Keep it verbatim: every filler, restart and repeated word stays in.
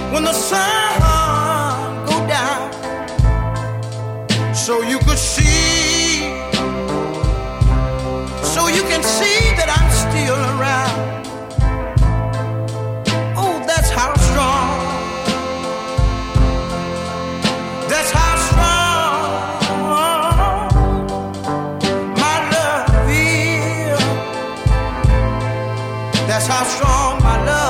when the sun go down, so you could see, so you can see that I'm still around. Oh, that's how strong, that's how strong my love is. That's how strong my love